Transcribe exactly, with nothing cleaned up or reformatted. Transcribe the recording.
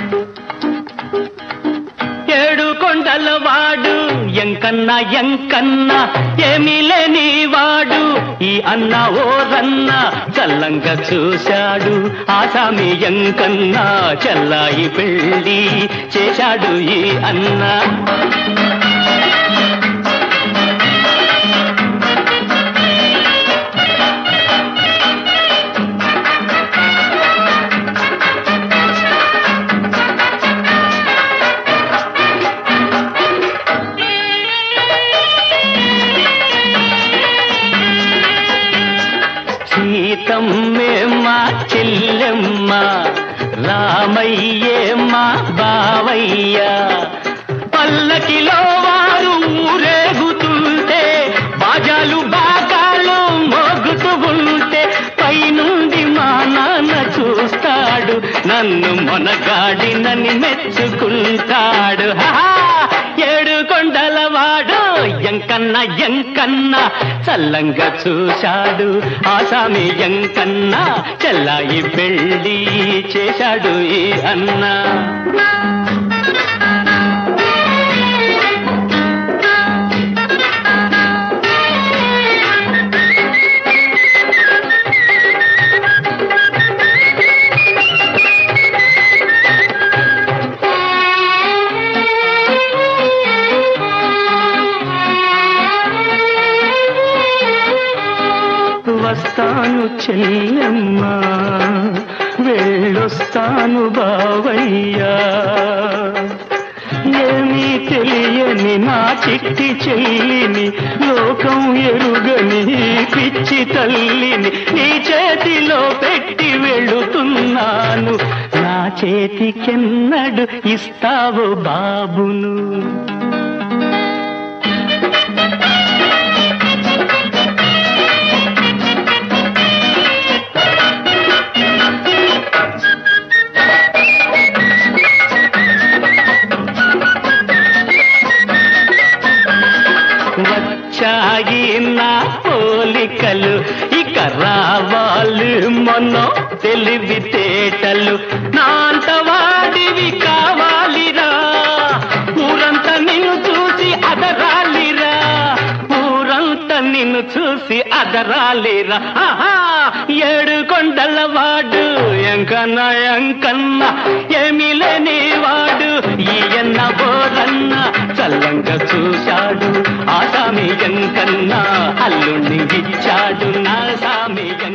ఏడు కొండల వాడు ఎంకన్నా ఎంకన్నా ఏమీ లేని వాడు ఈ అన్న ఓరన్న చల్లంగా చూశాడు ఆసామి ఎంకన్నా చెల్లాయి పెళ్ళి చేశాడు ఈ అన్న. సీతమ్మేమ్మ చెల్లెమ్మ రామయ్యేమ్మ బావయ్య పల్లకిలో వారు ఊరేగుతుంటే బాజాలు బాగాలు మోగుతూ ఉంటే పైనుండి మా నాన్న చూస్తాడు నన్ను మొనగాడినని మెచ్చుకుంటాడు. ఏడు కొండల వాడు ఎంకన్నా ఎంకన్నా చల్లంగా చూశాడు ఆసామి ఎంకన్నా చెల్లాయి పెళ్ళి చేశాడు ఈ అన్న. వస్తాను చెల్లెమ్మ వెళ్ళొస్తాను బావయ్యా ఏమీ తెలియని నా చిట్టి చెల్లిని లోకం ఎరుగని పిచ్చి తల్లిని నీ చేతిలో పెట్టి వెళుతున్నాను నా చేతికెన్నడు ఇస్తావు బాబును. వచ్చాయి నా పోలికలు ఇక రావాలి మొన్న తెలివితేటలు నా అంత వాడివి కావాలిరా ఊరంతా నిన్ను చూసి అదరాలిరా ఊరంతా నిన్ను చూసి అదరాలిరా. ఏడు కొండల వాడు ఎంకన్నా ఎంకన్నా ఏమీ లేని వాడు ఈయన్న బోరన్న చల్లంగా చూశాడు ఆసామి ఎంకన్నా అల్లుణ్ణి ఇచ్చాడు నా సామి.